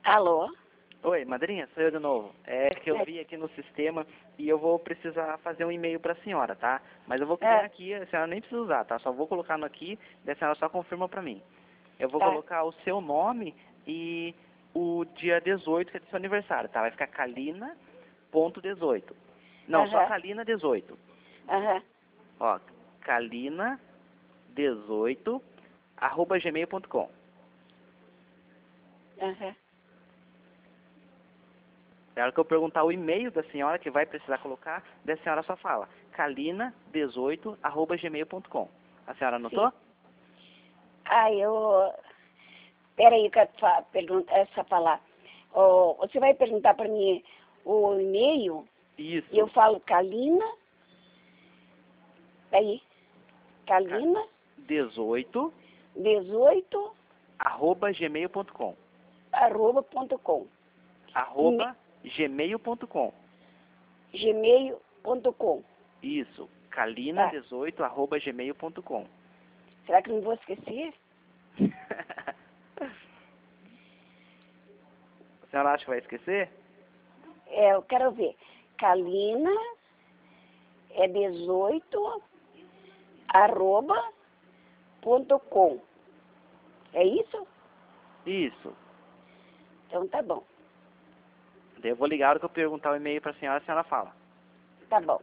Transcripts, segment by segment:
Alô? Oi, madrinha, sou eu de novo. É que eu É. vi aqui no sistema e eu vou precisar fazer um e-mail para a senhora, tá? Mas eu vou criar aqui, a senhora nem precisa usar, tá? Só vou colocar no aqui, daí a senhora só confirma para mim. Eu vou Tá. colocar o seu nome e o dia 18, que é do seu aniversário, tá? Vai ficar Kalina.18. Não, só Aham. Kalina 18. Aham. Ó, Kalina18, @gmail.com. Aham. Na hora que eu perguntar o e-mail da senhora que vai precisar colocar, daí a senhora só fala kalina18, @gmail.com. A senhora anotou? Sim. Peraí, que eu essa falar. Ó, você vai perguntar para mim o e-mail Isso. e eu falo Kalina. Aí. Kalina 18, 18 @gmail.com. @.com. @gmail.com. Gmail.com. Isso. Tá. Kalina18, @gmail.com. Será que não vou esquecer? A senhora acha que vai esquecer? Eu quero ver. Kalina 18 @.com. É isso? Isso. Então tá bom. Daí eu vou ligar a hora que eu perguntar o e-mail para a senhora fala. Tá bom.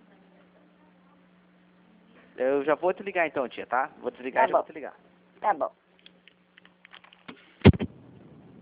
Eu já vou te ligar então, tia, tá? Vou desligar Tá e já vou bom. te ligar. Tá bom.